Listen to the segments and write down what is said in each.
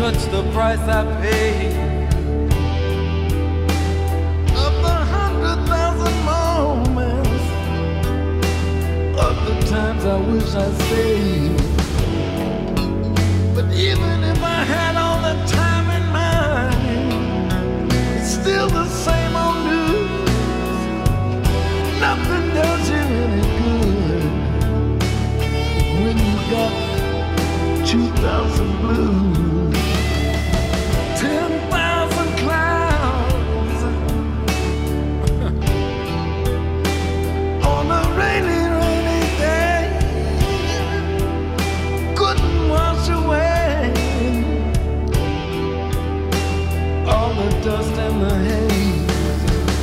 much the price I paid of the 100,000 moments of the times I wish I stayed. But even if I had all the time in mind, it's still the same old news. Nothing does you any good when you got 2,000 blues, 10,000 clouds on a rainy, rainy day couldn't wash away all the dust and the haze.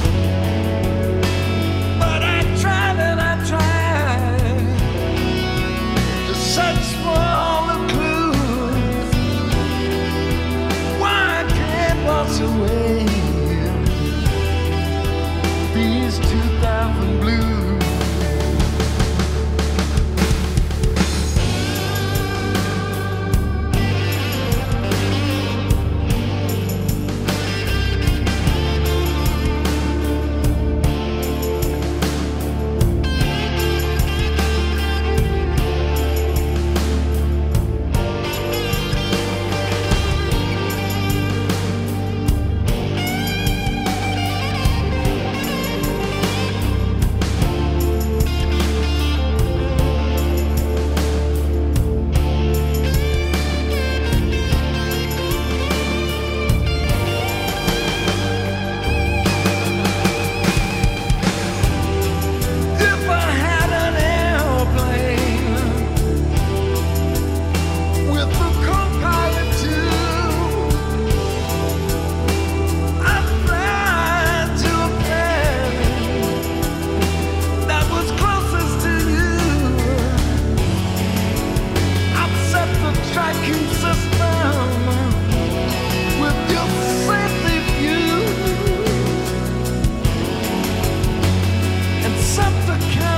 But I tried and I tried to search for all the clues. Why I can't wash away these 2,000 blues. Tracking system with your safety view and set the